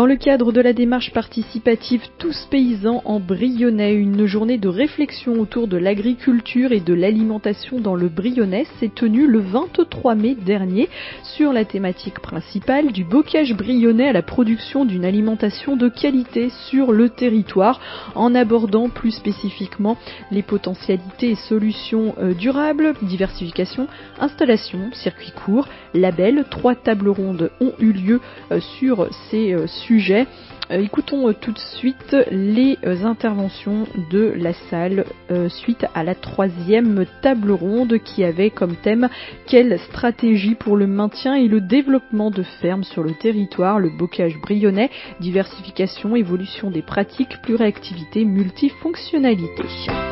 Dans le cadre de la démarche participative Tous paysans en Brionnais, une journée de réflexion autour de l'agriculture et de l'alimentation dans le Brionnais s'est tenue le 23 mai dernier sur la thématique principale du bocage brionnais à la production d'une alimentation de qualité sur le territoire, en abordant plus spécifiquement les potentialités et solutions durables, diversification, installation, circuit court, label. 3 tables rondes ont eu lieu sur ces sujets. Écoutons tout de suite les interventions de la salle suite à la 3e table ronde qui avait comme thème « Quelle stratégie pour le maintien et le développement de fermes sur le territoire, le bocage brionnais, diversification, évolution des pratiques, pluriactivité, multifonctionnalité ».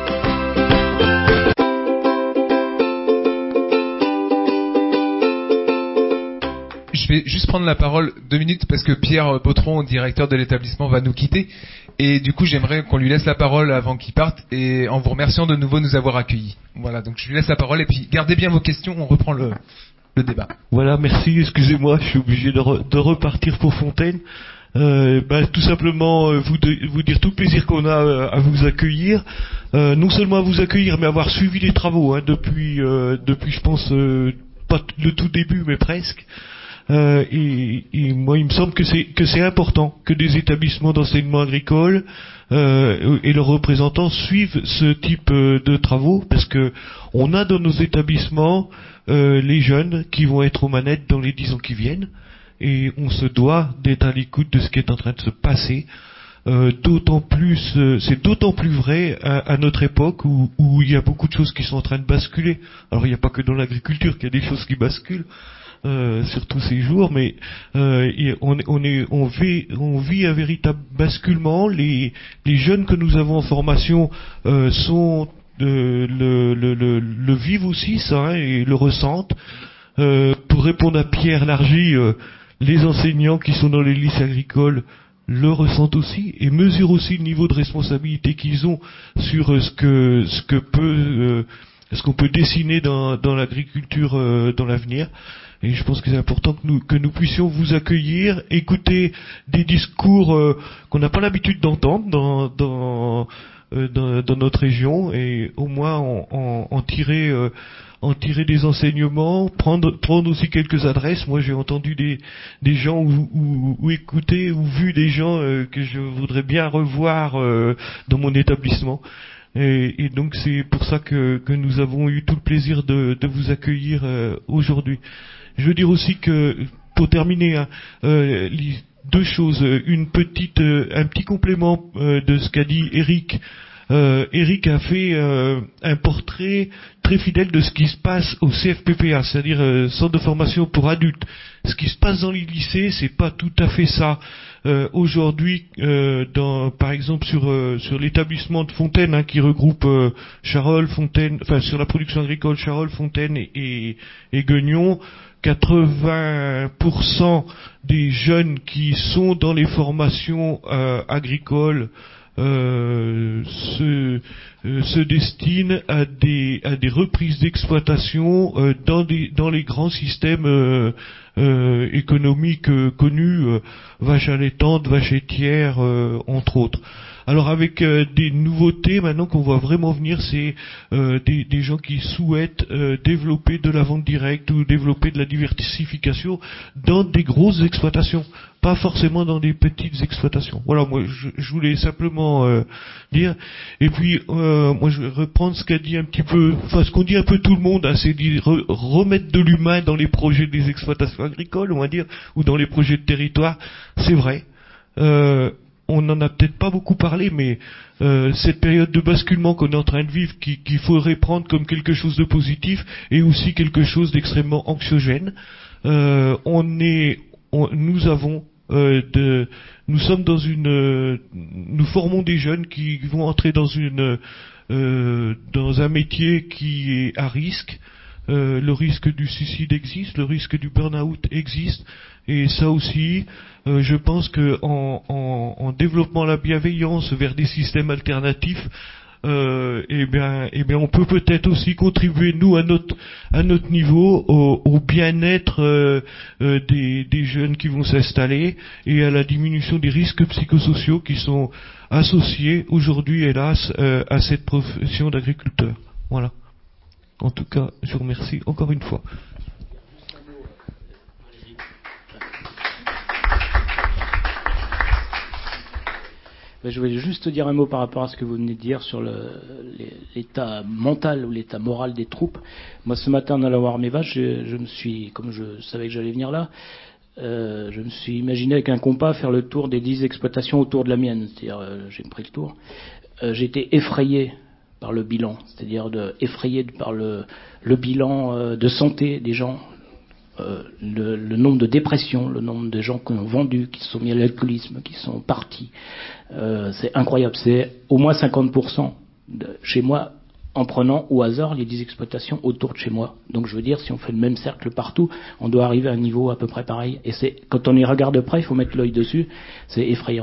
Je vais juste prendre la parole 2 minutes parce que Pierre Bautron, directeur de l'établissement, va nous quitter. Et du coup, j'aimerais qu'on lui laisse la parole avant qu'il parte et en vous remerciant de nouveau de nous avoir accueillis. Voilà, donc je lui laisse la parole et puis gardez bien vos questions, on reprend le débat. Voilà, merci, excusez-moi, je suis obligé de repartir pour Fontaine. Tout simplement vous dire tout le plaisir qu'on a à vous accueillir, non seulement à vous accueillir mais avoir suivi les travaux depuis je pense pas le tout début mais presque. Et moi, il me semble que c'est important que des établissements d'enseignement agricole et leurs représentants suivent ce type de travaux, parce que on a dans nos établissements les jeunes qui vont être aux manettes dans les 10 ans qui viennent, et on se doit d'être à l'écoute de ce qui est en train de se passer. C'est d'autant plus vrai à notre époque où il y a beaucoup de choses qui sont en train de basculer. Alors il n'y a pas que dans l'agriculture qu'il y a des choses qui basculent. Surtout ces jours, mais on vit un véritable basculement. Les jeunes que nous avons en formation le vivent aussi ça, et le ressentent. Pour répondre à Pierre Largy, les enseignants qui sont dans les lycées agricoles le ressentent aussi et mesurent aussi le niveau de responsabilité qu'ils ont sur ce qu'on peut dessiner dans l'agriculture dans l'avenir. Et je pense que c'est important que nous puissions vous accueillir, écouter des discours qu'on n'a pas l'habitude d'entendre dans notre région, et au moins en tirer des enseignements, prendre aussi quelques adresses. Moi, j'ai entendu des gens ou écouté ou vu des gens que je voudrais bien revoir dans mon établissement. Et donc c'est pour ça que nous avons eu tout le plaisir de vous accueillir aujourd'hui. Je veux dire aussi que, pour terminer, 2 choses. Un petit complément de ce qu'a dit Eric. Eric a fait un portrait très fidèle de ce qui se passe au CFPPA, c'est-à-dire centre de formation pour adultes. Ce qui se passe dans les lycées, c'est pas tout à fait ça. Aujourd'hui, par exemple sur l'établissement de Fontaine, qui regroupe Charolles, Fontaine, enfin sur la production agricole Charolles, Fontaine et Gueugnon, 80% des jeunes qui sont dans les formations agricoles se destinent à des reprises d'exploitation dans les grands systèmes économiques connus, vaches allaitantes, vaches laitières, entre autres. Alors avec des nouveautés maintenant qu'on voit vraiment venir, c'est des gens qui souhaitent développer de la vente directe ou développer de la diversification dans des grosses exploitations, pas forcément dans des petites exploitations. Voilà, moi je voulais simplement dire. Et puis moi je vais reprendre ce qu'a dit un petit peu, enfin ce qu'on dit un peu tout le monde, c'est remettre de l'humain dans les projets des exploitations agricoles, on va dire, ou dans les projets de territoire. C'est vrai. On n'en a peut-être pas beaucoup parlé, mais cette période de basculement qu'on est en train de vivre, qu'il faudrait prendre comme quelque chose de positif, et aussi quelque chose d'extrêmement anxiogène. Nous formons des jeunes qui vont entrer dans un métier qui est à risque. Le risque du suicide existe, le risque du burn-out existe, et ça aussi, je pense que en développant la bienveillance vers des systèmes alternatifs, eh bien, on peut peut-être aussi contribuer nous à notre niveau au bien-être des jeunes qui vont s'installer et à la diminution des risques psychosociaux qui sont associés aujourd'hui, hélas, à cette profession d'agriculteur. Voilà. En tout cas, je vous remercie encore une fois. Je voulais juste dire un mot par rapport à ce que vous venez de dire sur l'état mental ou l'état moral des troupes. Moi, ce matin, en allant voir mes vaches, je me suis, comme je savais que j'allais venir là, je me suis imaginé avec un compas faire le tour des 10 exploitations autour de la mienne. C'est-à-dire, j'ai pris le tour. J'ai été effrayé par le bilan, c'est-à-dire effrayé par le bilan de santé des gens. Le nombre de dépressions, le nombre de gens qui ont vendu, qui se sont mis à l'alcoolisme, qui sont partis, c'est incroyable. C'est au moins 50% chez moi, en prenant au hasard les 10 exploitations autour de chez moi. Donc je veux dire, si on fait le même cercle partout, on doit arriver à un niveau à peu près pareil. Et c'est quand on y regarde de près, il faut mettre l'œil dessus, c'est effrayant.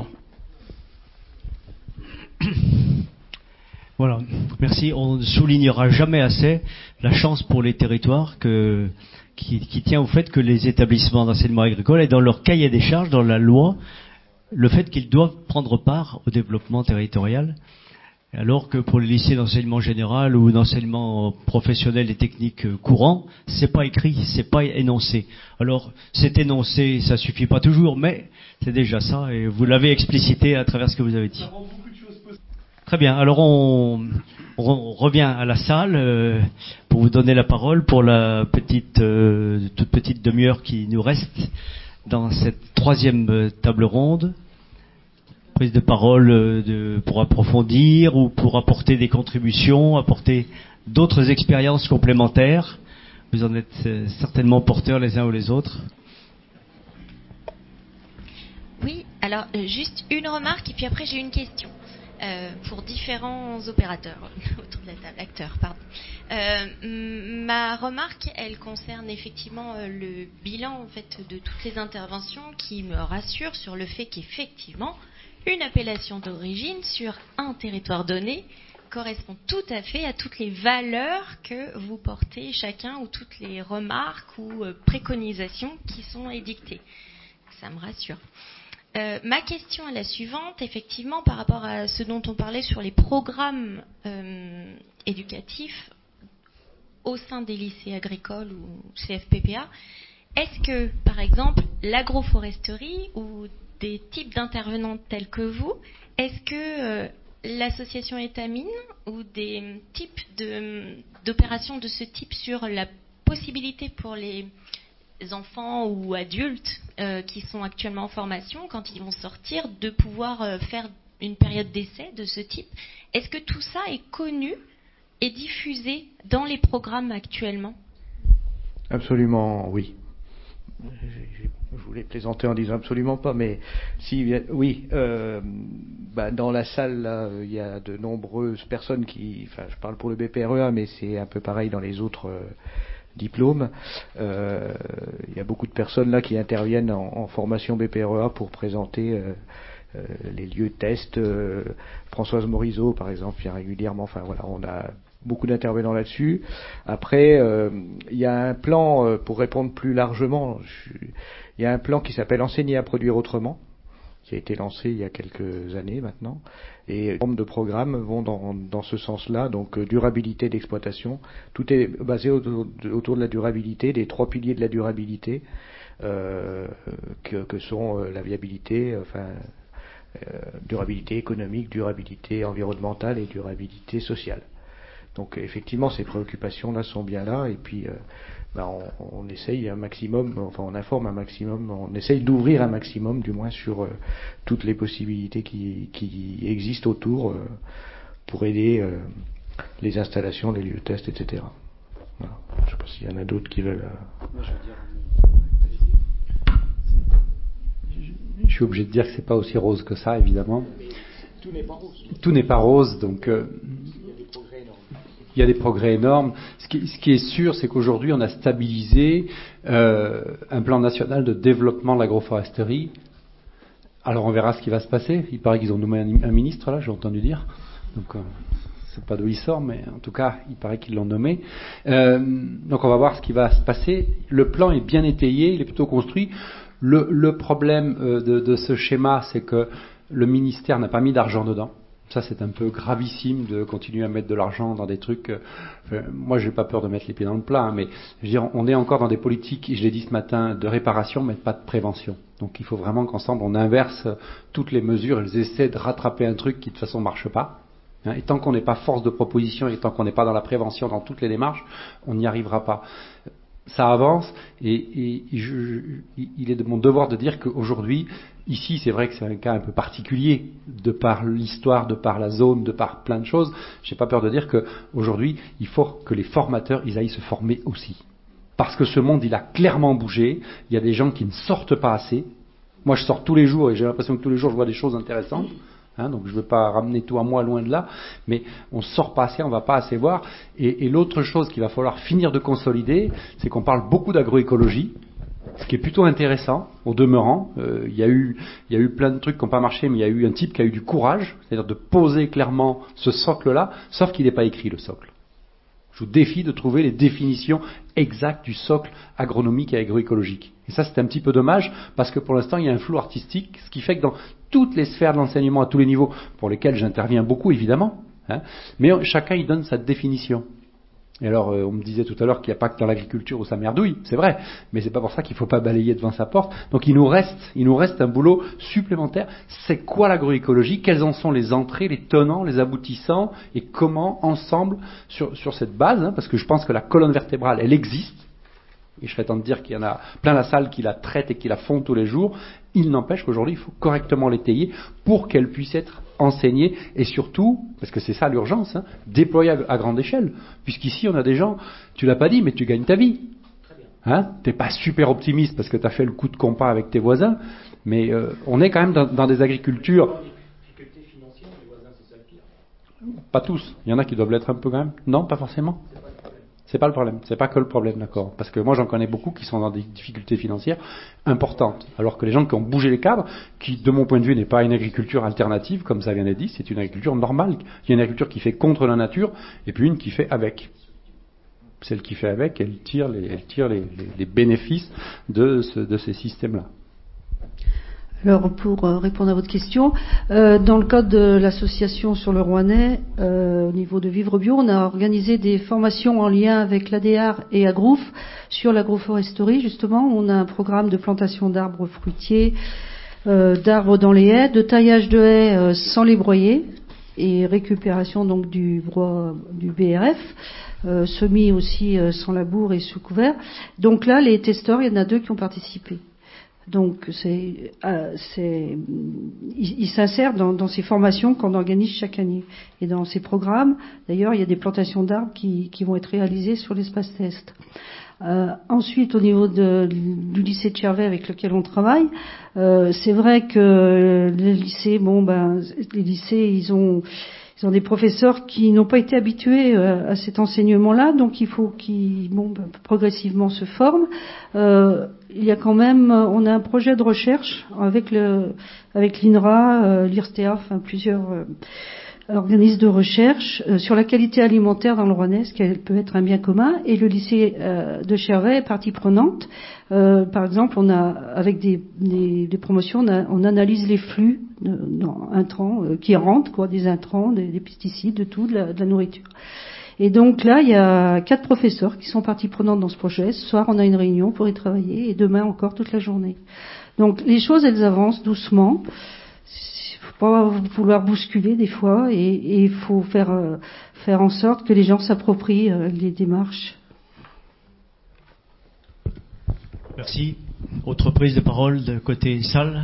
Voilà, merci. On ne soulignera jamais assez la chance pour les territoires qui tient au fait que les établissements d'enseignement agricole aient dans leur cahier des charges, dans la loi, le fait qu'ils doivent prendre part au développement territorial, alors que pour les lycées d'enseignement général ou d'enseignement professionnel et technique courant, c'est pas écrit, c'est pas énoncé. Alors, c'est énoncé, ça suffit pas toujours, mais c'est déjà ça, et vous l'avez explicité à travers ce que vous avez dit. Très bien, alors on revient à la salle pour vous donner la parole pour la toute petite demi-heure qui nous reste dans cette troisième table ronde. Prise de parole pour approfondir ou pour apporter des contributions, apporter d'autres expériences complémentaires. Vous en êtes certainement porteurs les uns ou les autres. Oui, alors juste une remarque et puis après j'ai une question. Pour différents opérateurs autour de la table, acteurs, pardon. Ma remarque, elle concerne effectivement le bilan en fait de toutes les interventions qui me rassure sur le fait qu'effectivement une appellation d'origine sur un territoire donné correspond tout à fait à toutes les valeurs que vous portez chacun ou toutes les remarques ou préconisations qui sont édictées. Ça me rassure. Ma question est la suivante, effectivement, par rapport à ce dont on parlait sur les programmes éducatifs au sein des lycées agricoles ou CFPPA. Est-ce que, par exemple, l'agroforesterie ou des types d'intervenants tels que vous, est-ce que l'association Étamine ou des types d'opérations de ce type sur la possibilité pour les enfants ou adultes qui sont actuellement en formation, quand ils vont sortir, de pouvoir faire une période d'essai de ce type. Est-ce que tout ça est connu et diffusé dans les programmes actuellement ? Absolument, oui. Je voulais plaisanter en disant absolument pas, mais si, oui. Dans la salle, là, il y a de nombreuses personnes je parle pour le BPREA, mais c'est un peu pareil dans les autres diplômes. Il y a beaucoup de personnes là qui interviennent en formation BPREA pour présenter les lieux de test. Françoise Morizot, par exemple, vient régulièrement. Enfin voilà, on a beaucoup d'intervenants là-dessus. Après, il y a un plan, pour répondre plus largement, il y a un plan qui s'appelle Enseigner à produire autrement, qui a été lancé il y a quelques années maintenant, et les formes de programmes vont dans ce sens-là, donc durabilité d'exploitation. Tout est basé autour de la durabilité, des 3 piliers de la durabilité, que sont la viabilité, durabilité économique, durabilité environnementale et durabilité sociale. Donc effectivement, ces préoccupations-là sont bien là, et puis on essaye un maximum, on informe un maximum, on essaye d'ouvrir un maximum, du moins, sur toutes les possibilités qui existent autour pour aider les installations, les lieux de test, etc. Voilà. Je ne sais pas s'il y en a d'autres qui veulent... Je suis obligé de dire que c'est pas aussi rose que ça, évidemment. Tout n'est pas rose. Tout n'est pas rose, donc il y a des progrès énormes. Ce qui est sûr, c'est qu'aujourd'hui, on a stabilisé un plan national de développement de l'agroforesterie. Alors, on verra ce qui va se passer. Il paraît qu'ils ont nommé un ministre, là, j'ai entendu dire. Donc, sais pas d'où il sort, mais en tout cas, il paraît qu'ils l'ont nommé. Donc on va voir ce qui va se passer. Le plan est bien étayé, il est plutôt construit. Le problème de ce schéma, c'est que le ministère n'a pas mis d'argent dedans. Ça, c'est un peu gravissime de continuer à mettre de l'argent dans des trucs. Moi, j'ai pas peur de mettre les pieds dans le plat, hein, mais je veux dire, on est encore dans des politiques, et je l'ai dit ce matin, de réparation, mais pas de prévention. Donc, il faut vraiment qu'ensemble, on inverse toutes les mesures. Elles essaient de rattraper un truc qui de toute façon marche pas. Hein, et tant qu'on n'est pas force de proposition et tant qu'on n'est pas dans la prévention, dans toutes les démarches, on n'y arrivera pas. Ça avance et il est de mon devoir de dire qu'aujourd'hui, ici, c'est vrai que c'est un cas un peu particulier, de par l'histoire, de par la zone, de par plein de choses. J'ai pas peur de dire qu'aujourd'hui, il faut que les formateurs, ils aillent se former aussi. Parce que ce monde, il a clairement bougé. Il y a des gens qui ne sortent pas assez. Moi, je sors tous les jours et j'ai l'impression que tous les jours, je vois des choses intéressantes. Hein, donc je ne veux pas ramener tout à moi, loin de là, mais on ne sort pas assez, on ne va pas assez voir. Et l'autre chose qu'il va falloir finir de consolider, c'est qu'on parle beaucoup d'agroécologie, ce qui est plutôt intéressant, au demeurant. Il y a eu plein de trucs qui n'ont pas marché, mais il y a eu un type qui a eu du courage, c'est-à-dire de poser clairement ce socle-là, sauf qu'il n'est pas écrit, le socle. Je vous défie de trouver les définitions exactes du socle agronomique et agroécologique. Et ça, c'est un petit peu dommage, parce que pour l'instant, il y a un flou artistique, ce qui fait que dans toutes les sphères de l'enseignement à tous les niveaux, pour lesquels j'interviens beaucoup, évidemment, hein, mais chacun y donne sa définition. Et alors, on me disait tout à l'heure qu'il n'y a pas que dans l'agriculture où ça merdouille, c'est vrai, mais c'est pas pour ça qu'il ne faut pas balayer devant sa porte. Donc il nous reste un boulot supplémentaire. C'est quoi l'agroécologie? Quelles en sont les entrées, les tenants, les aboutissants, et comment, ensemble, sur cette base, hein, parce que je pense que la colonne vertébrale, elle existe, et je serais tenté de dire qu'il y en a plein la salle qui la traite et qui la font tous les jours. Il n'empêche qu'aujourd'hui, il faut correctement l'étayer pour qu'elle puisse être enseignée et surtout, parce que c'est ça l'urgence, hein, déployée à grande échelle. Puisqu'ici, on a des gens, tu l'as pas dit, mais tu gagnes ta vie. Hein, t'es pas super optimiste parce que tu as fait le coup de compas avec tes voisins, mais on est quand même dans des agricultures. Pas tous. Il y en a qui doivent l'être un peu quand même. Non, pas forcément. C'est pas le problème, c'est pas que le problème, d'accord. Parce que moi j'en connais beaucoup qui sont dans des difficultés financières importantes. Alors que les gens qui ont bougé les cadres, qui de mon point de vue n'est pas une agriculture alternative, comme ça vient d'être dit, c'est une agriculture normale. Il y a une agriculture qui fait contre la nature, et puis une qui fait avec. Celle qui fait avec, elle tire les bénéfices de ces systèmes-là. Alors, pour répondre à votre question, dans le cadre de l'association sur le Rouennais, au niveau de Vivre Bio, on a organisé des formations en lien avec l'ADR et Agrouf sur l'agroforesterie. Justement, on a un programme de plantation d'arbres fruitiers, d'arbres dans les haies, de taillage de haies sans les broyer et récupération donc du BRF. Semis aussi sans labour et sous couvert. Donc là, les testeurs, il y en a 2 qui ont participé. Donc ils s'insèrent dans ces formations qu'on organise chaque année. Et dans ces programmes, d'ailleurs, il y a des plantations d'arbres qui vont être réalisées sur l'espace test. Ensuite, au niveau du lycée de Chervais avec lequel on travaille, c'est vrai que les lycées, les lycées, ils ont des professeurs qui n'ont pas été habitués à cet enseignement-là, donc il faut qu'ils progressivement se forment. Il y a quand même, on a un projet de recherche avec l'INRA, l'IRSTEA, enfin plusieurs organismes de recherche sur la qualité alimentaire dans le Rouennais, ce qui peut être un bien commun, et le lycée de Chervais est partie prenante. Par exemple, on a avec des promotions, on analyse les flux intrants qui rentrent, des intrants, des pesticides, de tout, de la nourriture. Et donc là, il y a 4 professeurs qui sont partie prenante dans ce projet. Ce soir, on a une réunion pour y travailler, et demain encore toute la journée. Donc les choses, elles avancent doucement. Il faut pas vouloir bousculer des fois, et il faut faire en sorte que les gens s'approprient les démarches. Merci. Autre prise de parole de côté salle.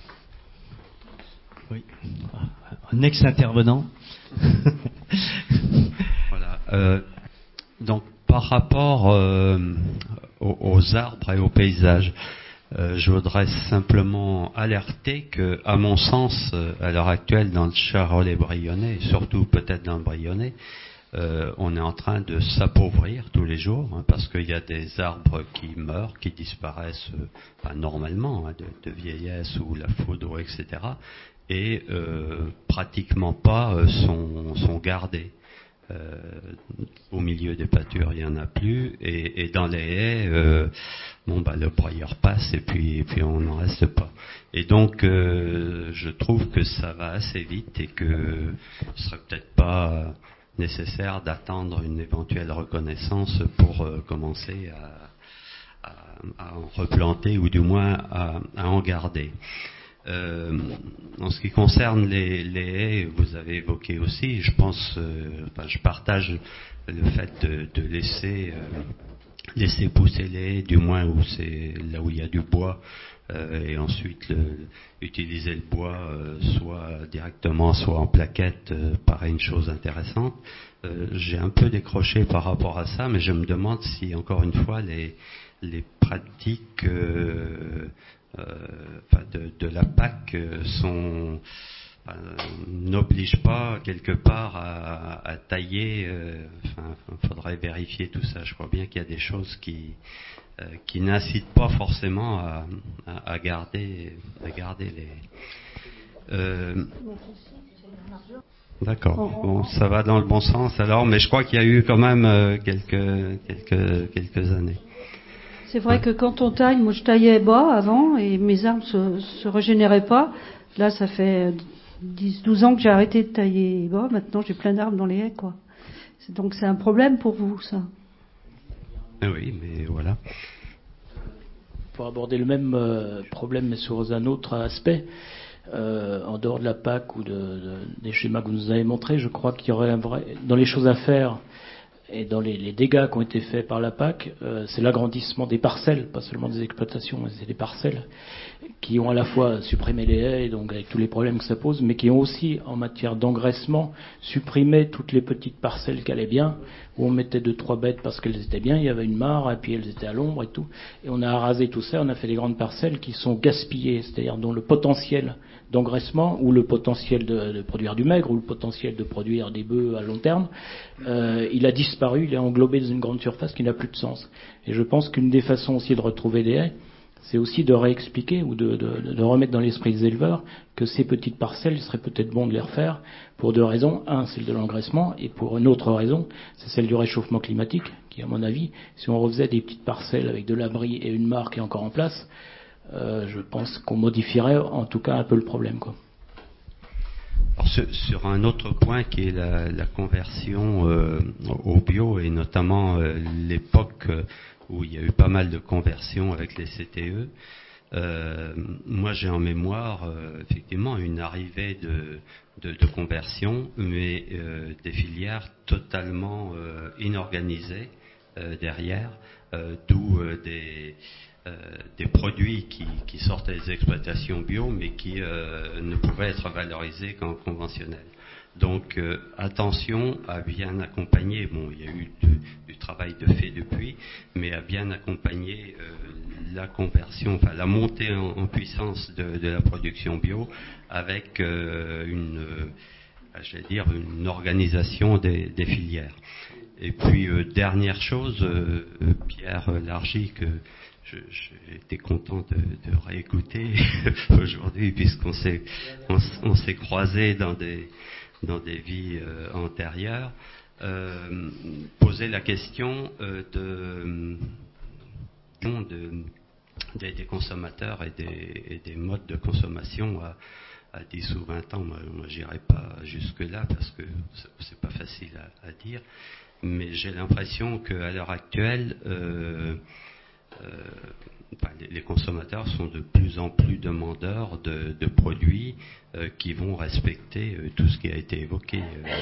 Oui. Un ex-intervenant. Voilà. Donc, par rapport aux arbres et aux paysages, je voudrais simplement alerter que, à mon sens, à l'heure actuelle, dans le Charolais-Brionnais, et surtout peut-être dans le Brionnais, on est en train de s'appauvrir tous les jours, parce qu'il y a des arbres qui meurent, qui disparaissent normalement, de vieillesse ou la foudre, etc., et pratiquement pas sont gardés. Au milieu des pâtures, il n'y en a plus, et dans les haies, le broyeur passe et puis on n'en reste pas. Et donc, je trouve que ça va assez vite et que ce serait peut-être pas nécessaire d'attendre une éventuelle reconnaissance pour commencer à en replanter ou du moins à en garder. En ce qui concerne les haies, vous avez évoqué aussi, je pense, je partage le fait de laisser pousser les haies, du moins là où il y a du bois, et ensuite utiliser le bois soit directement, soit en plaquette, paraît une chose intéressante. J'ai un peu décroché par rapport à ça, mais je me demande si, encore une fois, les pratiques de la PAC n'obligent pas quelque part à tailler. Il faudrait vérifier tout ça. Je crois bien qu'il y a des choses qui n'incitent pas forcément à garder les. D'accord. Bon, ça va dans le bon sens alors, mais je crois qu'il y a eu quand même quelques années. C'est vrai que quand on taille, moi je taillais bas avant et mes arbres se régénéraient pas. Là, ça fait 10-12 ans que j'ai arrêté de tailler bas. Maintenant, j'ai plein d'arbres dans les haies, quoi. Donc c'est un problème pour vous, ça. Oui, mais voilà. Pour aborder le même problème, mais sous un autre aspect, en dehors de la PAC ou des schémas que vous nous avez montrés, je crois qu'il y aurait dans les choses à faire et dans les dégâts qui ont été faits par la PAC, c'est l'agrandissement des parcelles, pas seulement des exploitations, mais c'est des parcelles qui ont à la fois supprimé les haies, donc avec tous les problèmes que ça pose, mais qui ont aussi, en matière d'engraissement, supprimé toutes les petites parcelles qui allaient bien, où on mettait 2-3 bêtes parce qu'elles étaient bien, il y avait une mare, et puis elles étaient à l'ombre et tout, et on a arasé tout ça, on a fait des grandes parcelles qui sont gaspillées, c'est-à-dire dont le potentiel d'engraissement, ou le potentiel de produire du maigre, ou le potentiel de produire des bœufs à long terme, il a disparu, il est englobé dans une grande surface qui n'a plus de sens. Et je pense qu'une des façons aussi de retrouver des haies, c'est aussi de réexpliquer ou de remettre dans l'esprit des éleveurs que ces petites parcelles, il serait peut-être bon de les refaire pour deux raisons. Un, celle de l'engraissement, et pour une autre raison, c'est celle du réchauffement climatique, qui, à mon avis, si on refaisait des petites parcelles avec de l'abri et une mare qui est encore en place, je pense qu'on modifierait en tout cas un peu le problème, quoi. Alors, sur un autre point qui est la conversion au bio, et notamment l'époque où il y a eu pas mal de conversions avec les CTE, moi j'ai en mémoire effectivement une arrivée de conversion, mais des filières totalement inorganisées derrière, d'où des produits qui sortent des exploitations bio, mais qui ne pouvaient être valorisés qu'en conventionnel. Donc attention à bien accompagner, bon il y a eu du travail de fait depuis, mais à bien accompagner la conversion, enfin la montée en puissance de la production bio avec une organisation des filières. Et puis dernière chose, Pierre Largy, que j'ai été content de réécouter aujourd'hui, puisqu'on s'est croisés dans des vies antérieures, poser la question des consommateurs et des modes de consommation à 10 ou 20 ans. Moi j'irai pas jusque là parce que c'est pas facile à dire, mais j'ai l'impression qu'à l'heure actuelle les consommateurs sont de plus en plus demandeurs de produits qui vont respecter tout ce qui a été évoqué,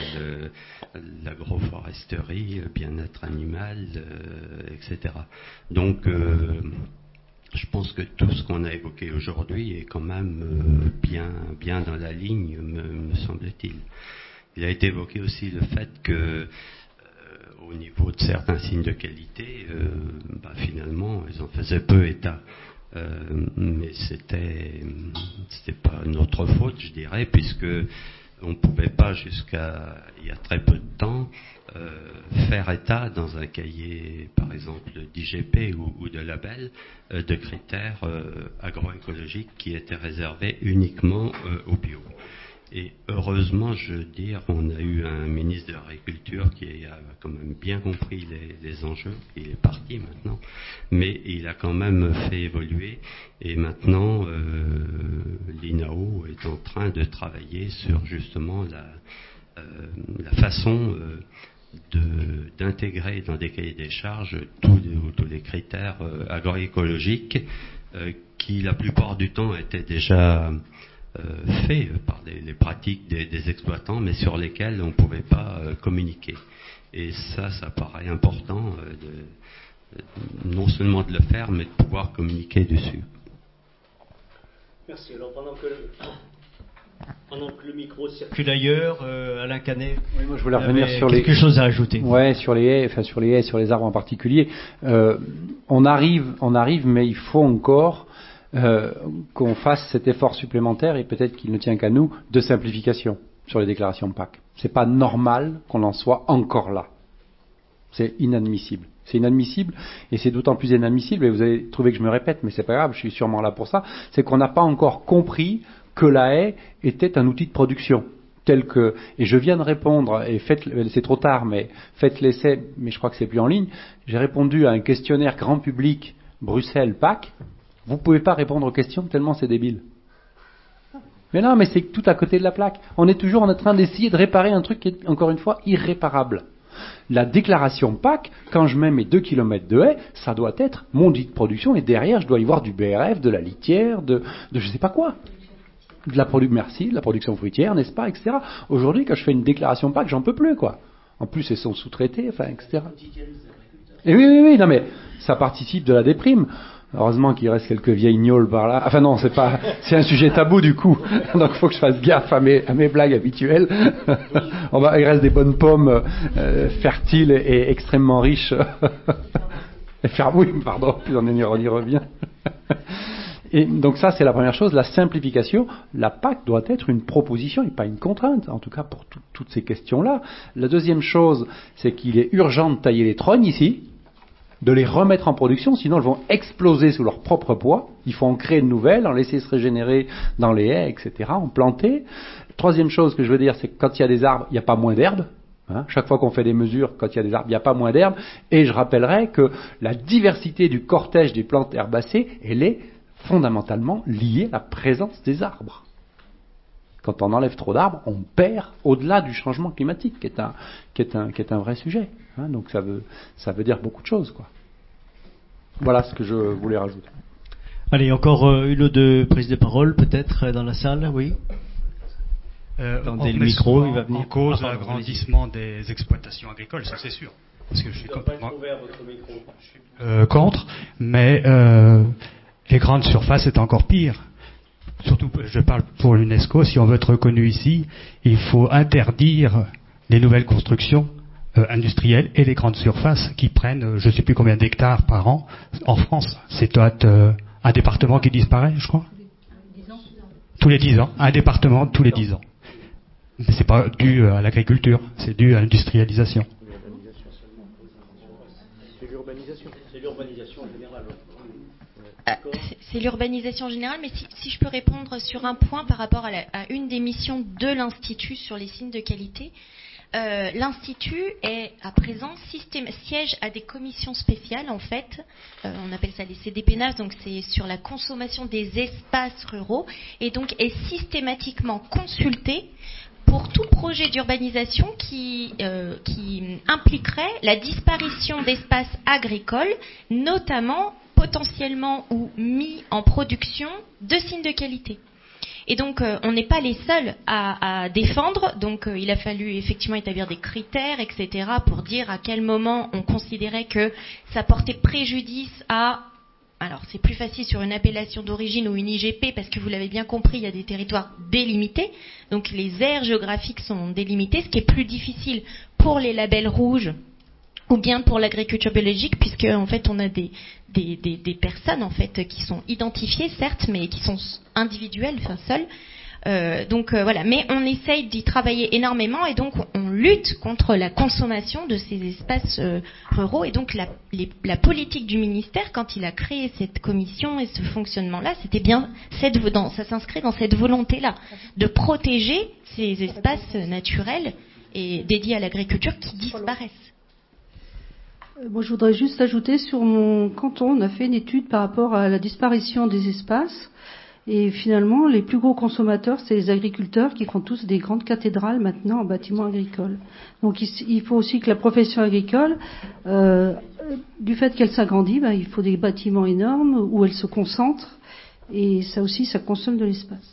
l'agroforesterie, le bien-être animal, etc. Donc je pense que tout ce qu'on a évoqué aujourd'hui est quand même bien dans la ligne, me semble-t-il. Il a été évoqué aussi le fait que au niveau de certains signes de qualité, finalement, ils en faisaient peu état. Mais c'était pas notre faute, je dirais, puisque on ne pouvait pas jusqu'à il y a très peu de temps faire état dans un cahier, par exemple d'IGP ou de label, de critères agroécologiques qui étaient réservés uniquement au bio. Et heureusement, je veux dire, on a eu un ministre de l'Agriculture qui a quand même bien compris les enjeux. Il est parti maintenant, mais il a quand même fait évoluer. Et maintenant, l'INAO est en train de travailler sur justement la façon d'intégrer dans des cahiers des charges tous les critères agroécologiques qui, la plupart du temps, étaient déjà fait par les pratiques des exploitants, mais sur lesquels on ne pouvait pas communiquer. Et ça paraît important non seulement de le faire, mais de pouvoir communiquer dessus. Merci. Alors pendant que le micro circule ailleurs, Alain Canet, oui, moi je voulais revenir sur quelque chose à ajouter. Ouais, sur les haies, sur les arbres en particulier. On arrive, mais il faut encore qu'on fasse cet effort supplémentaire, et peut-être qu'il ne tient qu'à nous, de simplification sur les déclarations PAC. C'est pas normal qu'on en soit encore là. C'est inadmissible. C'est inadmissible, et c'est d'autant plus inadmissible, et vous allez trouver que je me répète, mais c'est pas grave, je suis sûrement là pour ça, c'est qu'on n'a pas encore compris que la haie était un outil de production. Tel que, et je viens de répondre, et c'est trop tard, mais faites l'essai, mais je crois que c'est plus en ligne, j'ai répondu à un questionnaire grand public Bruxelles PAC. Vous ne pouvez pas répondre aux questions tellement c'est débile. Mais non, mais c'est tout à côté de la plaque. On est toujours en train d'essayer de réparer un truc qui est, encore une fois, irréparable. La déclaration PAC, quand je mets mes 2 km de haies, ça doit être mon dit de production, et derrière, je dois y voir du BRF, de la litière, de je sais pas quoi. De la production fruitière, n'est-ce pas, etc. Aujourd'hui, quand je fais une déclaration PAC, j'en peux plus, quoi. En plus, elles sont sous-traitées, enfin, etc. Et oui, non mais, ça participe de la déprime. Heureusement qu'il reste quelques vieilles gnôles par là. Enfin non, c'est un sujet tabou du coup. Donc il faut que je fasse gaffe à mes blagues habituelles. Il reste des bonnes pommes fertiles et extrêmement riches. Oui, pardon, puis on y revient. Et donc ça, c'est la première chose, la simplification. La PAC doit être une proposition et pas une contrainte, en tout cas pour toutes ces questions-là. La deuxième chose, c'est qu'il est urgent de tailler les trognes ici, de les remettre en production, sinon elles vont exploser sous leur propre poids. Il faut en créer de nouvelles, en laisser se régénérer dans les haies, etc., en planter. Troisième chose que je veux dire, c'est que quand il y a des arbres, il n'y a pas moins d'herbes. Chaque fois qu'on fait des mesures, quand il y a des arbres, il n'y a pas moins d'herbes. Et je rappellerai que la diversité du cortège des plantes herbacées, elle est fondamentalement liée à la présence des arbres. Quand on enlève trop d'arbres, on perd au-delà du changement climatique, qui est un vrai sujet. Donc ça veut dire beaucoup de choses, quoi. Voilà ce que je voulais rajouter. Allez, encore une ou deux prises de parole, peut-être, dans la salle, oui. Attendez, le micro, il va venir. En cause l'agrandissement des exploitations agricoles, ça c'est sûr. Parce que je suis complètement contre, mais les grandes surfaces, c'est encore pire. Surtout, je parle pour l'UNESCO, si on veut être reconnu ici, il faut interdire les nouvelles constructions industrielles et les grandes surfaces qui prennent je ne sais plus combien d'hectares par an en France. C'est un département qui disparaît, je crois. Tous les 10 ans. Un département tous les 10 ans. Mais c'est pas dû à l'agriculture, c'est dû à l'industrialisation. C'est l'urbanisation générale. C'est l'urbanisation générale, mais si je peux répondre sur un point par rapport à une des missions de l'Institut sur les signes de qualité. L'Institut est à présent siège à des commissions spéciales, en fait. On appelle ça les CDPNAF, donc c'est sur la consommation des espaces ruraux, et donc est systématiquement consulté pour tout projet d'urbanisation qui impliquerait la disparition d'espaces agricoles, notamment potentiellement ou mis en production de signes de qualité. Et donc, on n'est pas les seuls à défendre. Donc, il a fallu effectivement établir des critères, etc., pour dire à quel moment on considérait que ça portait préjudice à... Alors, c'est plus facile sur une appellation d'origine ou une IGP, parce que vous l'avez bien compris, il y a des territoires délimités. Donc, les aires géographiques sont délimitées, ce qui est plus difficile pour les labels rouges ou bien pour l'agriculture biologique, puisque en fait on a des personnes en fait qui sont identifiées certes, mais qui sont individuelles, enfin seules. Donc voilà, mais on essaye d'y travailler énormément et donc on lutte contre la consommation de ces espaces ruraux. Et donc la politique du ministère, quand il a créé cette commission et ce fonctionnement-là, c'était bien ça s'inscrit dans cette volonté-là de protéger ces espaces naturels et dédiés à l'agriculture qui disparaissent. Moi, je voudrais juste ajouter, sur mon canton, on a fait une étude par rapport à la disparition des espaces. Et finalement, les plus gros consommateurs, c'est les agriculteurs qui font tous des grandes cathédrales maintenant en bâtiments agricoles. Donc il faut aussi que la profession agricole, du fait qu'elle s'agrandit, il faut des bâtiments énormes où elle se concentre. Et ça aussi, ça consomme de l'espace.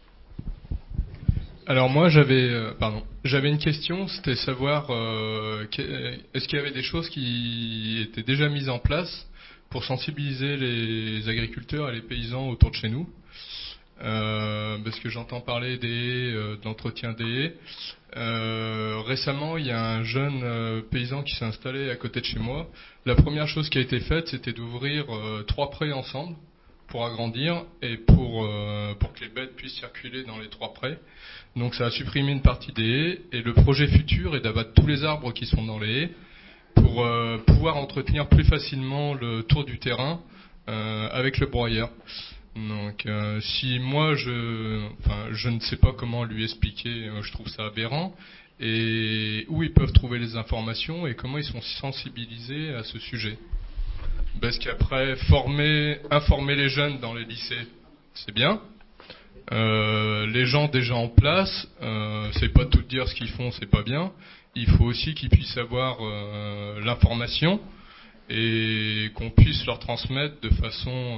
Alors moi, j'avais une question, c'était savoir est-ce qu'il y avait des choses qui étaient déjà mises en place pour sensibiliser les agriculteurs et les paysans autour de chez nous. Parce que j'entends parler de l'entretien des haies. Récemment, il y a un jeune paysan qui s'est installé à côté de chez moi. La première chose qui a été faite, c'était d'ouvrir 3 prés ensemble pour agrandir et pour que les bêtes puissent circuler dans les 3 prés. Donc ça a supprimé une partie des haies et le projet futur est d'abattre tous les arbres qui sont dans les haies pour pouvoir entretenir plus facilement le tour du terrain avec le broyeur. Donc si moi je ne sais pas comment lui expliquer, je trouve ça aberrant, et où ils peuvent trouver les informations et comment ils sont sensibilisés à ce sujet. Parce qu'après informer les jeunes dans les lycées, c'est bien. Les gens déjà en place, c'est pas tout dire ce qu'ils font, c'est pas bien. Il faut aussi qu'ils puissent avoir l'information et qu'on puisse leur transmettre de façon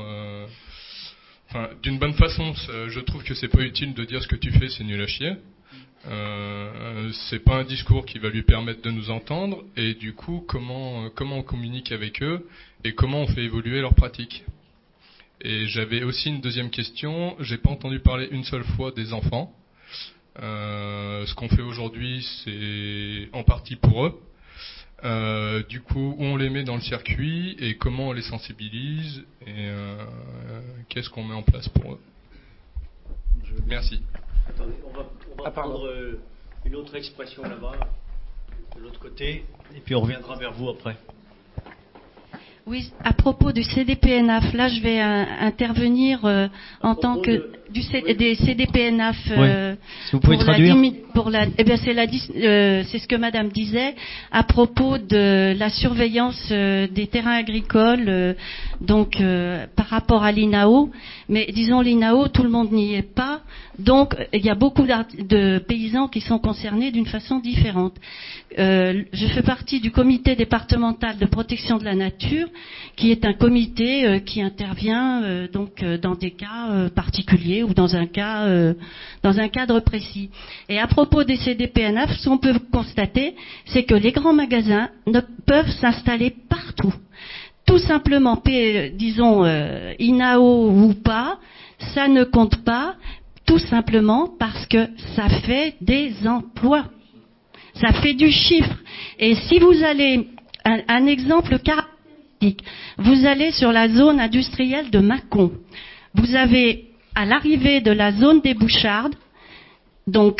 d'une bonne façon. Je trouve que c'est pas utile de dire ce que tu fais, c'est nul à chier. C'est pas un discours qui va lui permettre de nous entendre, et du coup comment on communique avec eux et comment on fait évoluer leurs pratiques. Et j'avais aussi une deuxième question, j'ai pas entendu parler une seule fois des enfants. Ce qu'on fait aujourd'hui, c'est en partie pour eux. Du coup, où on les met dans le circuit et comment on les sensibilise et qu'est-ce qu'on met en place pour eux. Merci. Attendez, on va prendre une autre expression là-bas, de l'autre côté, et puis on reviendra vers vous après. Oui, à propos du CDPNAF, là je vais intervenir en tant que des CDPNAF. Si vous pouvez traduire. C'est ce que Madame disait à propos de la surveillance des terrains agricoles, par rapport à l'INAO. Mais disons l'INAO, tout le monde n'y est pas, donc il y a beaucoup de paysans qui sont concernés d'une façon différente. Je fais partie du comité départemental de protection de la nature, qui est un comité qui intervient dans des cas particuliers ou dans un cadre précis. Et à propos des CDPNAF, ce qu'on peut constater, c'est que les grands magasins ne peuvent s'installer partout. Tout simplement, disons INAO ou pas, ça ne compte pas, tout simplement parce que ça fait des emplois. Ça fait du chiffre. Et si vous allez, un exemple caractéristique, vous allez sur la zone industrielle de Mâcon. Vous avez, à l'arrivée de la zone des Bouchardes, donc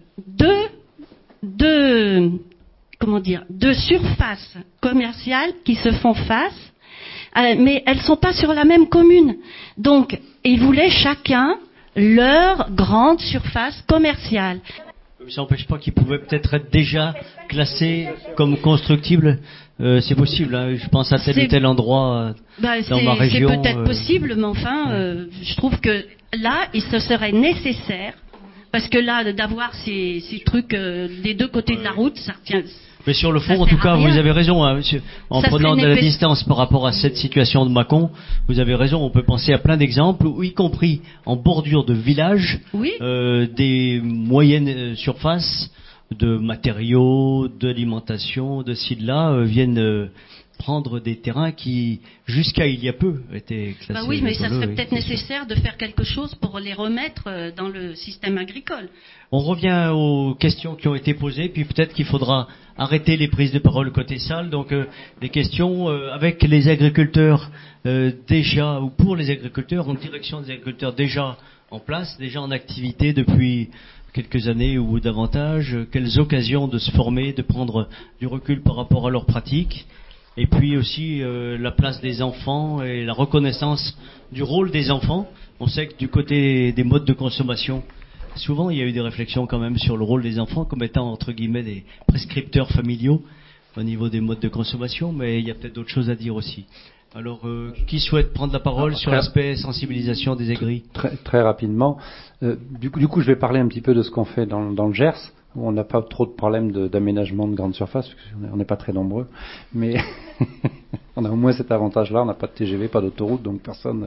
deux surfaces commerciales qui se font face, mais elles ne sont pas sur la même commune. Donc, ils voulaient chacun leur grande surface commerciale. Ça n'empêche pas qu'ils pouvaient peut-être être déjà classés comme constructibles. C'est possible, hein. Je pense à tel ou tel endroit dans ma région. C'est peut-être possible, mais enfin, je trouve que là, il se serait nécessaire, parce que là, d'avoir ces trucs des deux côtés de la route, ça retient. Mais sur le fond, en tout cas, vous avez raison, hein, monsieur. En prenant de la distance par rapport à cette situation de Mâcon, vous avez raison, on peut penser à plein d'exemples, y compris en bordure de villages, des moyennes surfaces de matériaux, d'alimentation, de ci, de là, viennent prendre des terrains qui, jusqu'à il y a peu, étaient classés. Oui, mais ça serait peut-être nécessaire de faire quelque chose pour les remettre dans le système agricole. On revient aux questions qui ont été posées, puis peut-être qu'il faudra arrêter les prises de parole côté salle. Donc, des questions avec les agriculteurs déjà, ou pour les agriculteurs, en direction des agriculteurs déjà en place, déjà en activité depuis quelques années ou davantage? Quelles occasions de se former, de prendre du recul par rapport à leurs pratiques? Et puis aussi la place des enfants et la reconnaissance du rôle des enfants. On sait que du côté des modes de consommation, souvent il y a eu des réflexions quand même sur le rôle des enfants comme étant entre guillemets des prescripteurs familiaux au niveau des modes de consommation, mais il y a peut-être d'autres choses à dire aussi. Alors, qui souhaite prendre la parole sur l'aspect sensibilisation des aigris? Très rapidement. Du coup, je vais parler un petit peu de ce qu'on fait dans le Gers, où on n'a pas trop de problèmes d'aménagement de grande surface, parce qu'on n'est pas très nombreux, mais on a au moins cet avantage-là, on n'a pas de TGV, pas d'autoroute, donc personne...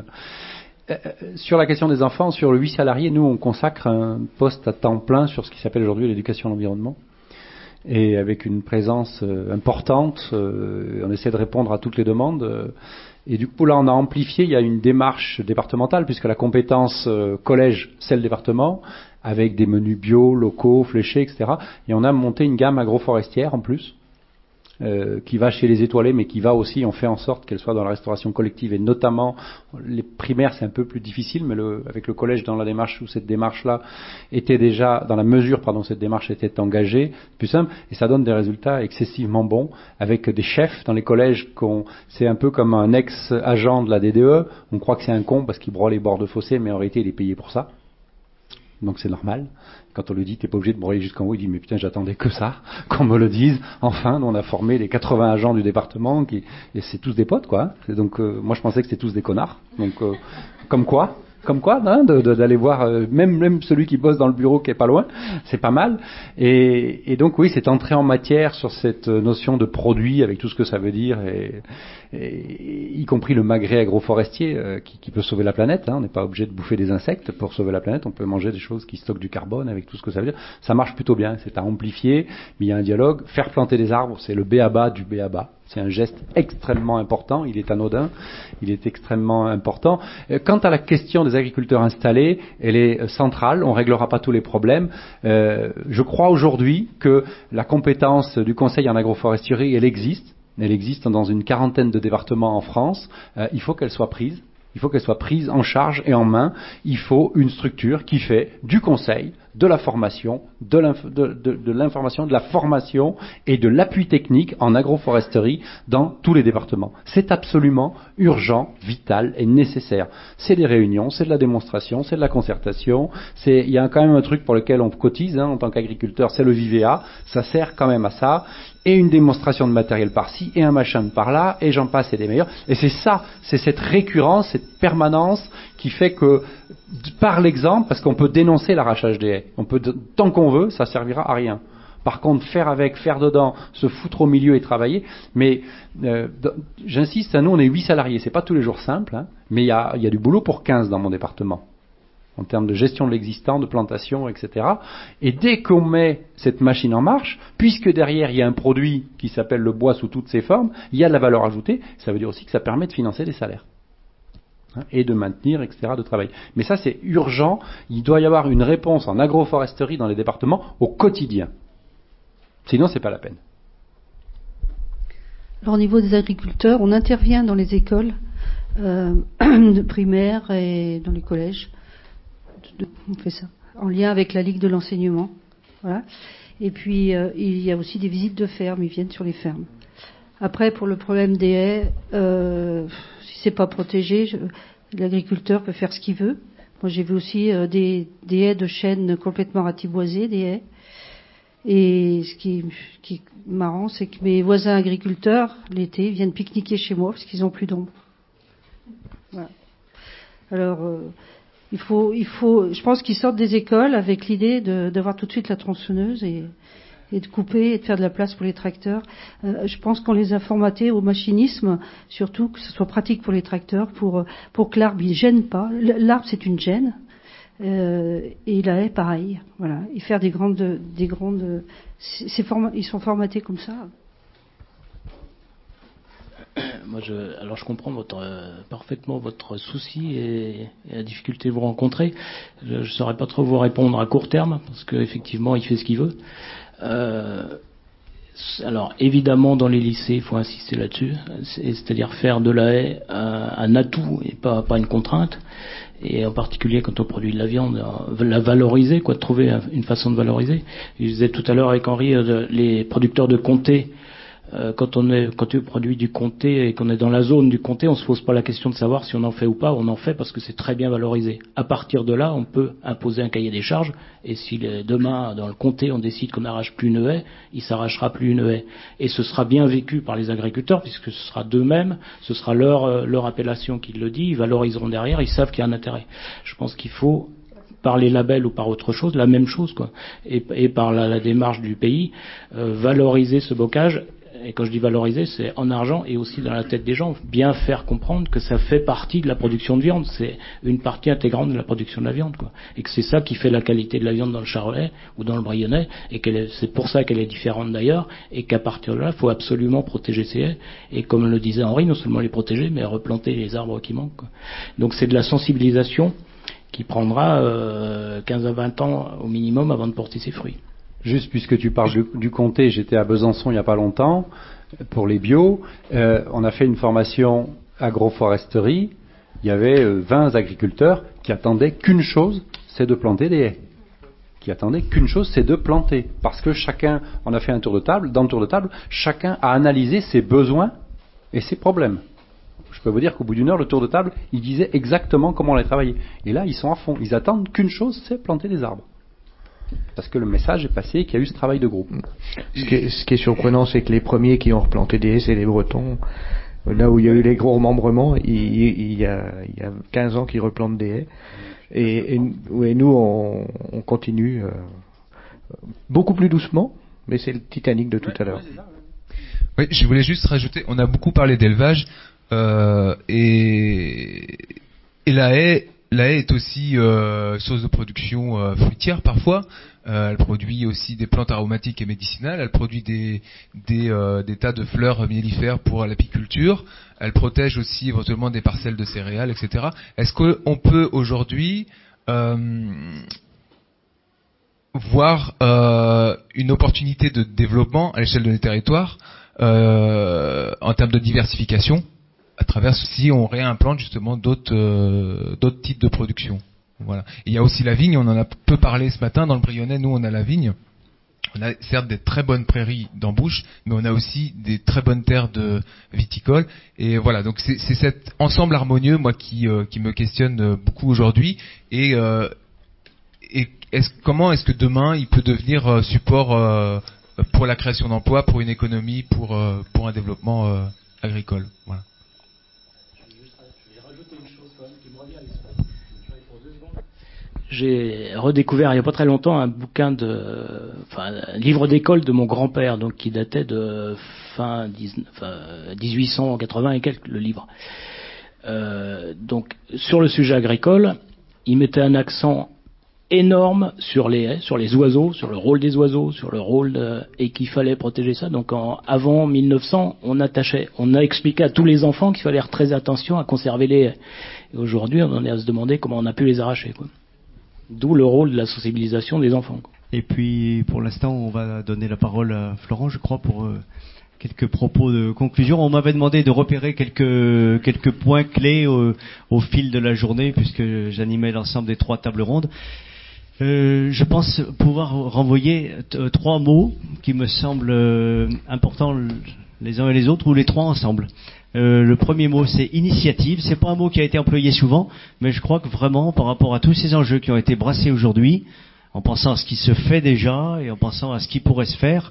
sur la question des enfants, sur le 8 salariés, nous, on consacre un poste à temps plein sur ce qui s'appelle aujourd'hui l'éducation à l'environnement. Et avec une présence importante, on essaie de répondre à toutes les demandes. Et du coup, là, on a amplifié, il y a une démarche départementale, puisque la compétence collège, c'est le département, avec des menus bio, locaux, fléchés, etc. Et on a monté une gamme agroforestière en plus, qui va chez les étoilés, mais qui va aussi, on fait en sorte qu'elle soit dans la restauration collective, et notamment les primaires, c'est un peu plus difficile, mais avec le collège dans la démarche, où cette démarche-là était déjà, dans la mesure, cette démarche était engagée, plus simple, et ça donne des résultats excessivement bons, avec des chefs dans les collèges, c'est un peu comme un ex-agent de la DDE, on croit que c'est un con parce qu'il broie les bords de fossé, mais en réalité il est payé pour ça. Donc c'est normal. Quand on lui dit t'es pas obligé de broyer jusqu'en haut, il dit mais putain j'attendais que ça, qu'on me le dise. Enfin, on a formé les 80 agents du département et c'est tous des potes quoi. Et donc moi je pensais que c'était tous des connards. Donc comme quoi hein, d'aller voir même celui qui bosse dans le bureau qui est pas loin, c'est pas mal. Et donc oui, c'est entré en matière sur cette notion de produit avec tout ce que ça veut dire et y compris le magret agroforestier qui peut sauver la planète. Hein. On n'est pas obligé de bouffer des insectes pour sauver la planète. On peut manger des choses qui stockent du carbone avec tout ce que ça veut dire. Ça marche plutôt bien. C'est à amplifier, mais il y a un dialogue. Faire planter des arbres, c'est le b.a.-ba du b.a.-ba. C'est un geste extrêmement important. Il est anodin. Il est extrêmement important. Quant à la question des agriculteurs installés, elle est centrale. On ne réglera pas tous les problèmes. Je crois aujourd'hui que la compétence du Conseil en agroforesterie, elle existe. Elle existe dans une quarantaine de départements en France. Il faut qu'elle soit prise. Il faut qu'elle soit prise en charge et en main. Il faut une structure qui fait du conseil, de la formation, de l'information, de la formation et de l'appui technique en agroforesterie dans tous les départements. C'est absolument urgent, vital et nécessaire. C'est des réunions, c'est de la démonstration, c'est de la concertation. Il y a quand même un truc pour lequel on cotise en tant qu'agriculteur, c'est le VIVEA. Ça sert quand même à ça. Et une démonstration de matériel par-ci, et un machin de par-là, et j'en passe et des meilleurs. Et c'est ça, c'est cette récurrence, cette permanence qui fait que, par l'exemple, parce qu'on peut dénoncer l'arrachage des haies, tant qu'on veut, ça servira à rien. Par contre, faire avec, faire dedans, se foutre au milieu et travailler. Mais j'insiste, nous on est 8 salariés, c'est pas tous les jours simple, hein, mais il y a du boulot pour 15 dans mon département. En termes de gestion de l'existant, de plantation, etc. Et dès qu'on met cette machine en marche, puisque derrière il y a un produit qui s'appelle le bois sous toutes ses formes, il y a de la valeur ajoutée, ça veut dire aussi que ça permet de financer des salaires. Et de maintenir, etc., de travailler. Mais ça c'est urgent, il doit y avoir une réponse en agroforesterie dans les départements au quotidien. Sinon c'est pas la peine. Alors au niveau des agriculteurs, on intervient dans les écoles primaires et dans les collèges. On fait ça en lien avec la Ligue de l'enseignement, voilà. Et puis il y a aussi des visites de fermes, ils viennent sur les fermes. Après, pour le problème des haies, si c'est pas protégé, l'agriculteur peut faire ce qu'il veut. Moi, j'ai vu aussi des haies de chêne complètement ratiboisées, des haies. Et ce qui est marrant, c'est que mes voisins agriculteurs, l'été, viennent pique-niquer chez moi parce qu'ils n'ont plus d'ombre. Voilà. Alors il faut, je pense qu'ils sortent des écoles avec l'idée d'avoir tout de suite la tronçonneuse et de couper et de faire de la place pour les tracteurs. Je pense qu'on les a formatés au machinisme, surtout que ce soit pratique pour les tracteurs, pour que l'arbre il gêne pas. L'arbre c'est une gêne et la haie pareil. Voilà, et faire des grandes, ils sont formatés comme ça. Moi, je comprends parfaitement votre souci et la difficulté que vous rencontrez. Je ne saurais pas trop vous répondre à court terme parce qu'effectivement, il fait ce qu'il veut. Alors évidemment dans les lycées il faut insister là-dessus, c'est-à-dire faire de la haie un atout et pas une contrainte, et en particulier quand on produit de la viande, la valoriser, trouver une façon de valoriser. Je disais tout à l'heure avec Henri, les producteurs de comté, quand tu produis du comté et qu'on est dans la zone du comté, on se pose pas la question de savoir si on en fait ou pas, on en fait parce que c'est très bien valorisé. À partir de là, on peut imposer un cahier des charges, et si demain dans le comté on décide qu'on n'arrache plus une haie, il s'arrachera plus une haie, et ce sera bien vécu par les agriculteurs puisque ce sera d'eux-mêmes, ce sera leur appellation qui le dit, ils valoriseront derrière, ils savent qu'il y a un intérêt. Je pense qu'il faut, par les labels ou par autre chose, la même chose et par la démarche du pays, valoriser ce bocage. Et quand je dis valoriser, c'est en argent et aussi dans la tête des gens, bien faire comprendre que ça fait partie de la production de viande, c'est une partie intégrante de la production de la viande, et que c'est ça qui fait la qualité de la viande dans le Charolais ou dans le Brionnais, et c'est pour ça qu'elle est différente d'ailleurs, et qu'à partir de là, il faut absolument protéger ces haies, et comme le disait Henri, non seulement les protéger, mais replanter les arbres qui manquent. Donc c'est de la sensibilisation qui prendra 15 à 20 ans au minimum avant de porter ses fruits. Juste puisque tu parles du comté, j'étais à Besançon il n'y a pas longtemps pour les bio. On a fait une formation agroforesterie. Il y avait 20 agriculteurs qui attendaient qu'une chose, c'est de planter des haies. Qui attendaient qu'une chose, c'est de planter. Parce que chacun, on a fait un tour de table. Dans le tour de table, chacun a analysé ses besoins et ses problèmes. Je peux vous dire qu'au bout d'une heure, le tour de table, il disait exactement comment on allait travailler. Et là, ils sont à fond. Ils attendent qu'une chose, c'est planter des arbres. Parce que le message est passé, qu'il y a eu ce travail de groupe. Ce qui est surprenant, c'est que les premiers qui ont replanté des haies, c'est les Bretons. Là où il y a eu les gros remembrements, il y a 15 ans qu'ils replantent des haies. Et nous, on continue beaucoup plus doucement, mais c'est le Titanic de tout à l'heure. Oui, je voulais juste rajouter, on a beaucoup parlé d'élevage, et la haie est aussi source de production fruitière parfois. Elle produit aussi des plantes aromatiques et médicinales. Elle produit des tas de fleurs mellifères pour l'apiculture. Elle protège aussi éventuellement des parcelles de céréales, etc. Est-ce qu'on peut aujourd'hui voir une opportunité de développement à l'échelle de nos territoires en termes de diversification, à travers si on réimplante justement d'autres types de production. Voilà. Et il y a aussi la vigne, on en a peu parlé ce matin dans le Brionnais. Nous, on a la vigne. On a certes des très bonnes prairies d'embouche, mais on a aussi des très bonnes terres de viticoles. Et voilà, donc c'est cet ensemble harmonieux, moi, qui me questionne beaucoup aujourd'hui. Et comment est-ce que demain il peut devenir support pour la création d'emplois, pour une économie, pour un développement agricole. Voilà. J'ai redécouvert il n'y a pas très longtemps un un livre d'école de mon grand-père, donc qui datait de fin 1880 et quelques, le livre. Donc sur le sujet agricole, il mettait un accent énorme sur les haies, sur les oiseaux, sur le rôle des oiseaux, sur le rôle et qu'il fallait protéger ça. Donc avant 1900, on a expliqué à tous les enfants qu'il fallait faire très attention à conserver les haies. Et aujourd'hui, on en est à se demander comment on a pu les arracher, quoi. D'où le rôle de la sensibilisation des enfants. Et puis, pour l'instant, on va donner la parole à Florent, je crois, pour quelques propos de conclusion. On m'avait demandé de repérer quelques points clés au fil de la journée, puisque j'animais l'ensemble des 3 tables rondes. Je pense pouvoir renvoyer 3 mots qui me semblent importants les uns et les autres, ou les 3 ensemble. Le premier mot, c'est initiative. C'est pas un mot qui a été employé souvent, mais je crois que vraiment, par rapport à tous ces enjeux qui ont été brassés aujourd'hui, en pensant à ce qui se fait déjà et en pensant à ce qui pourrait se faire,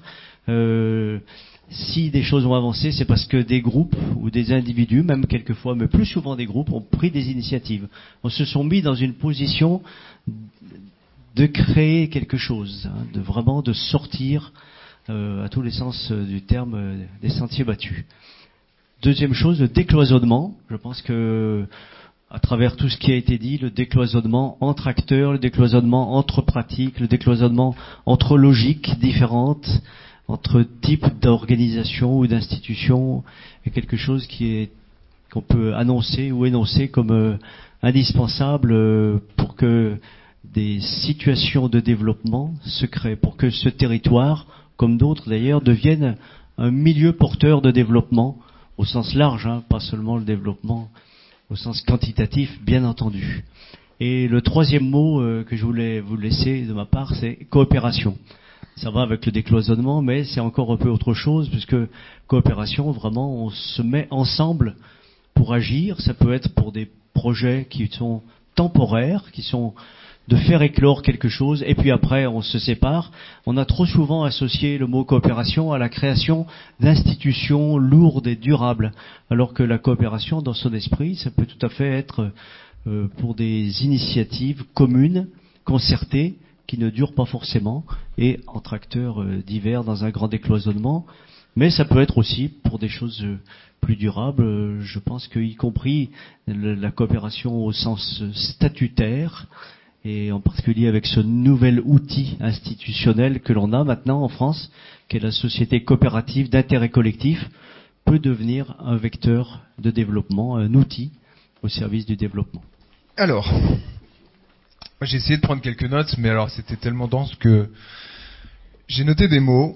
si des choses ont avancé, c'est parce que des groupes ou des individus, même quelquefois, mais plus souvent des groupes, ont pris des initiatives. On se sont mis dans une position de créer quelque chose, de vraiment de sortir à tous les sens du terme des sentiers battus. Deuxième chose, le décloisonnement. Je pense que, à travers tout ce qui a été dit, le décloisonnement entre acteurs, le décloisonnement entre pratiques, le décloisonnement entre logiques différentes, entre types d'organisations ou d'institutions, est quelque chose qu'on peut annoncer ou énoncer comme indispensable pour que des situations de développement se créent, pour que ce territoire comme d'autres d'ailleurs, deviennent un milieu porteur de développement, au sens large, pas seulement le développement au sens quantitatif, bien entendu. Et le troisième mot que je voulais vous laisser de ma part, c'est coopération. Ça va avec le décloisonnement, mais c'est encore un peu autre chose, puisque coopération, vraiment, on se met ensemble pour agir. Ça peut être pour des projets qui sont temporaires, qui sont de faire éclore quelque chose, et puis après on se sépare. On a trop souvent associé le mot coopération à la création d'institutions lourdes et durables, alors que la coopération, dans son esprit, ça peut tout à fait être pour des initiatives communes, concertées, qui ne durent pas forcément, et entre acteurs divers dans un grand décloisonnement. Mais ça peut être aussi pour des choses plus durables. Je pense qu'y compris la coopération au sens statutaire, et en particulier avec ce nouvel outil institutionnel que l'on a maintenant en France, qui est la société coopérative d'intérêt collectif, peut devenir un vecteur de développement, un outil au service du développement. Alors, moi j'ai essayé de prendre quelques notes, mais alors c'était tellement dense que j'ai noté des mots.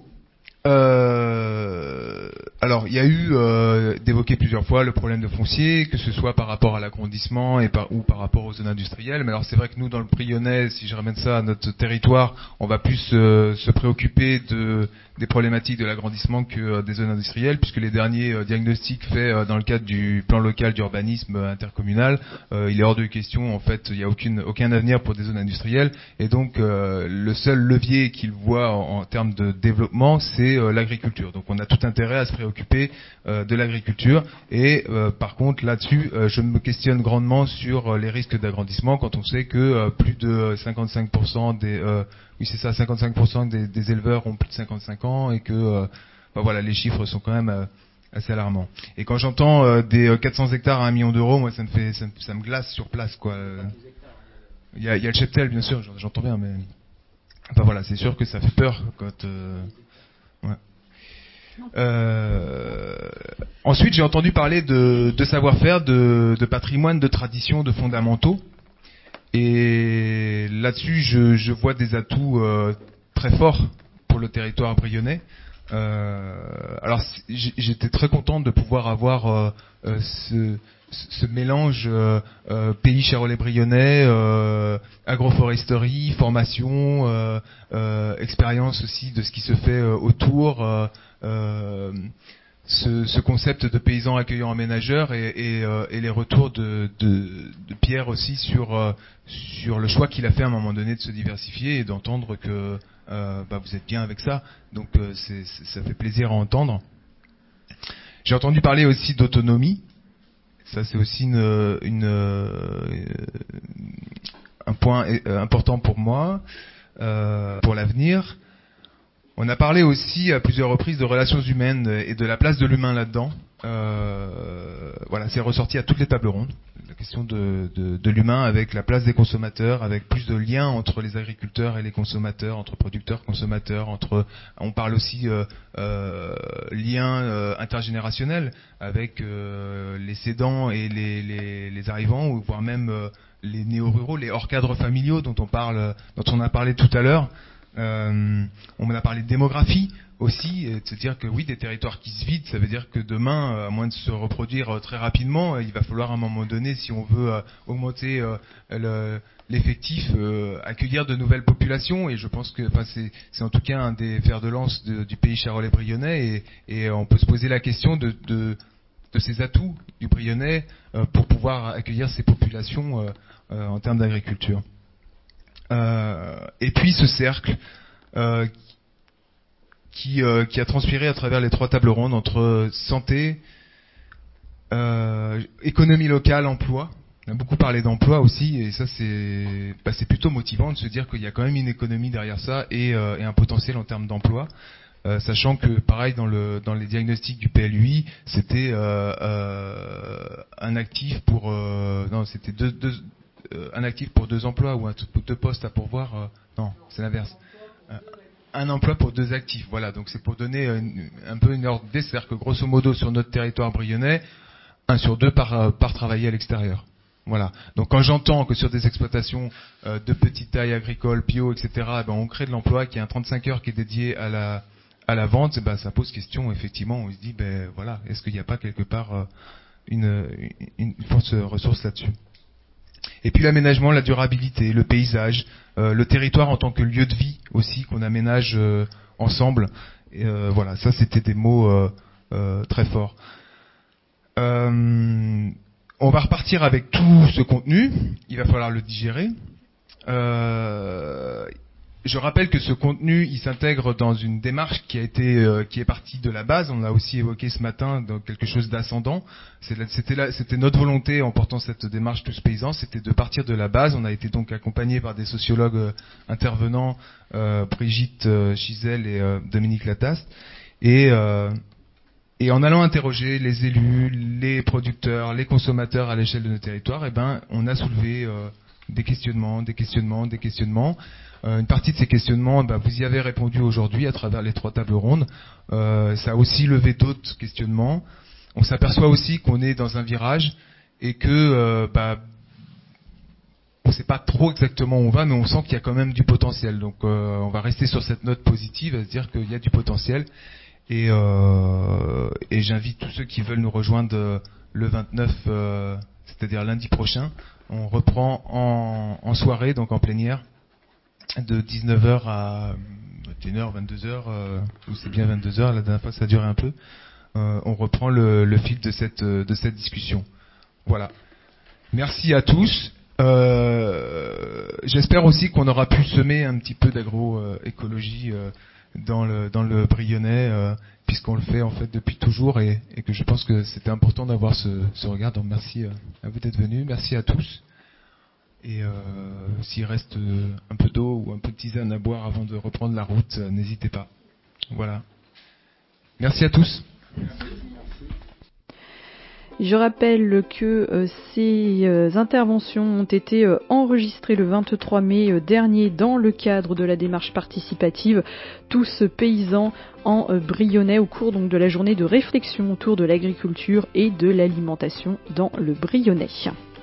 Alors, il y a eu d'évoquer plusieurs fois le problème de foncier, que ce soit par rapport à l'agrandissement ou par rapport aux zones industrielles. Mais alors, c'est vrai que nous, dans le Brionnais, si je ramène ça à notre territoire, on va plus se préoccuper des problématiques de l'agrandissement que des zones industrielles, puisque les derniers diagnostics faits dans le cadre du plan local d'urbanisme intercommunal, il est hors de question, en fait, il n'y a aucun avenir pour des zones industrielles. Et donc, le seul levier qu'ils voient en termes de développement, c'est l'agriculture. Donc on a tout intérêt à se préoccuper de l'agriculture et par contre là-dessus je me questionne grandement sur les risques d'agrandissement quand on sait que plus de 55% des éleveurs ont plus de 55 ans et que voilà, les chiffres sont quand même assez alarmants. Et quand j'entends des 400 hectares à 1 million d'euros, moi ça me glace sur place quoi. Il y a le cheptel bien sûr, j'entends bien, mais enfin voilà, c'est sûr que ça fait peur quand ouais. Ensuite, j'ai entendu parler de savoir-faire, de patrimoine, de traditions, de fondamentaux. Et là-dessus, je vois des atouts très forts pour le territoire brionnais. Alors, j'étais très content de pouvoir avoir ce mélange pays charolais-brionnais, agroforesterie, formation, expérience aussi de ce qui se fait autour, ce concept de paysans accueillants aménageurs et les retours de Pierre aussi sur le choix qu'il a fait à un moment donné de se diversifier et d'entendre que vous êtes bien avec ça, donc ça fait plaisir à entendre. J'ai entendu parler aussi d'autonomie. Ça, c'est aussi un point important pour moi, pour l'avenir. On a parlé aussi à plusieurs reprises de relations humaines et de la place de l'humain là-dedans. Voilà, c'est ressorti à toutes les tables rondes. La question de l'humain avec la place des consommateurs, avec plus de liens entre les agriculteurs et les consommateurs, entre producteurs, consommateurs, on parle aussi liens intergénérationnels avec les cédants et les arrivants, ou voire même les néo-ruraux, les hors-cadres familiaux dont on a parlé tout à l'heure. On a parlé de démographie aussi, et de se dire que oui, des territoires qui se vident, ça veut dire que demain, à moins de se reproduire très rapidement, il va falloir à un moment donné, si on veut augmenter l'effectif, accueillir de nouvelles populations. Et je pense que c'est en tout cas un des fers de lance du pays charolais-brionnais, et on peut se poser la question de ces atouts du Brionnais pour pouvoir accueillir ces populations en termes d'agriculture. Et puis ce cercle qui a transpiré à travers les 3 tables rondes entre santé, économie locale, emploi. On a beaucoup parlé d'emploi aussi, et ça c'est plutôt motivant de se dire qu'il y a quand même une économie derrière ça et un potentiel en termes d'emploi. Sachant que pareil dans les diagnostics du PLUI, c'était un actif pour c'était un actif pour 2 emplois ou 2 postes à pourvoir. Non, c'est l'inverse. Un emploi pour 2 actifs. Voilà, donc c'est pour donner un peu une ordre d'idée, c'est-à-dire que grosso modo sur notre territoire brionnais, 1 sur 2 part travailler à l'extérieur. Voilà. Donc quand j'entends que sur des exploitations de petite taille agricole, bio, etc., on crée de l'emploi, qu'il y a un 35 heures qui est dédié à à la vente, ça pose question, effectivement. On se dit, voilà, est-ce qu'il n'y a pas quelque part une forte ressource là-dessus? Et puis l'aménagement, la durabilité, le paysage, le territoire en tant que lieu de vie aussi qu'on aménage ensemble. Voilà, ça c'était des mots très forts. On va repartir avec tout ce contenu. Il va falloir le digérer. Je rappelle que ce contenu, il s'intègre dans une démarche qui est partie de la base. On l'a aussi évoqué ce matin, dans quelque chose d'ascendant. C'était notre volonté en portant cette démarche Tous Paysans, c'était de partir de la base. On a été donc accompagné par des sociologues intervenants, Brigitte Chizel et Dominique Lataste, et en allant interroger les élus, les producteurs, les consommateurs à l'échelle de nos territoires, on a soulevé des questionnements. Une partie de ces questionnements, vous y avez répondu aujourd'hui à travers les 3 tables rondes. Ça a aussi levé d'autres questionnements. On s'aperçoit aussi qu'on est dans un virage et que on ne sait pas trop exactement où on va, mais on sent qu'il y a quand même du potentiel. Donc on va rester sur cette note positive, à se dire qu'il y a du potentiel. Et j'invite tous ceux qui veulent nous rejoindre le 29, c'est-à-dire lundi prochain. On reprend en soirée, donc en plénière, de 19h à 21h, 22h, ou c'est bien 22h, la dernière fois ça a duré un peu. On reprend le fil de cette discussion. Voilà. Merci à tous. J'espère aussi qu'on aura pu semer un petit peu d'agroécologie dans le Brionnais, puisqu'on le fait en fait depuis toujours, et que je pense que c'était important d'avoir ce regard. Donc merci à vous d'être venus, merci à tous. Et s'il reste un peu d'eau ou un peu de tisane à boire avant de reprendre la route, n'hésitez pas. Voilà. Merci à tous. Je rappelle que ces interventions ont été enregistrées le 23 mai dernier dans le cadre de la démarche participative Tous Paysans en Brionnais, au cours donc de la journée de réflexion autour de l'agriculture et de l'alimentation dans le Brionnais.